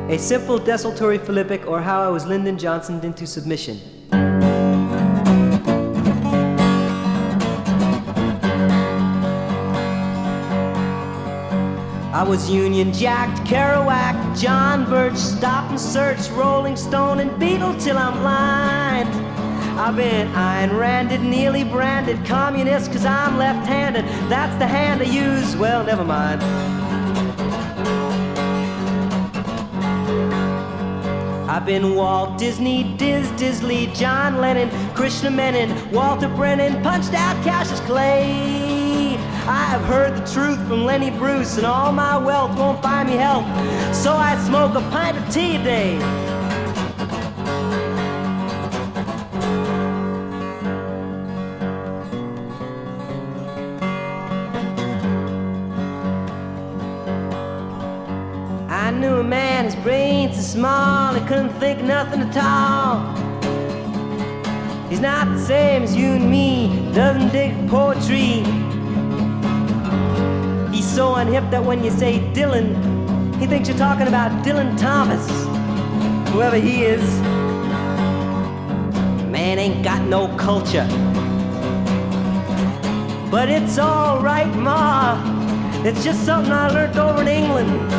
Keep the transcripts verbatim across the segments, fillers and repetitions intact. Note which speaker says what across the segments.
Speaker 1: A simple desultory Philippic, or how I was Lyndon Johnsoned into submission. I was Union Jacked, Kerouac, John Birch, Stop and Search, Rolling Stone, and Beatle till I'm blind. I've been Ayn Randed, nearly branded communist, cause I'm left-handed. That's the hand I use, well, never mind. I've been Walt Disney, Diz Disley, John Lennon, Krishna Menon, Walter Brennan, punched out Cassius Clay. I have heard the truth from Lenny Bruce, and all my wealth won't buy me health, so I smoke a pint of tea a day. I knew a man, his brains so small, he couldn't think nothing at all. He's not the same as you and me, doesn't dig poetry. He's so unhip that when you say Dylan, he thinks you're talking about Dylan Thomas, whoever he is. Man ain't got no culture, but it's all right, Ma. It's just something I learned over in England.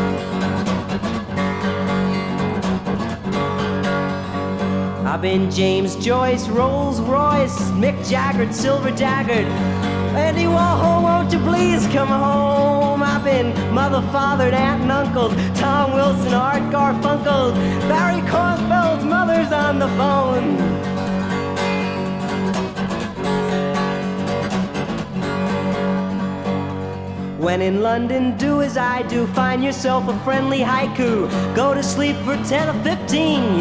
Speaker 1: I've been James Joyce, Rolls Royce, Mick Jagger, Silver Daggered. Andy Warhol, won't you please come home? I've been mother, fathered, aunt and uncle, Tom Wilson, Art Garfunkel, Barry Kornfeld's mother's on the phone. When in London, do as I do, find yourself a friendly haiku. Go to sleep for ten or fifteen,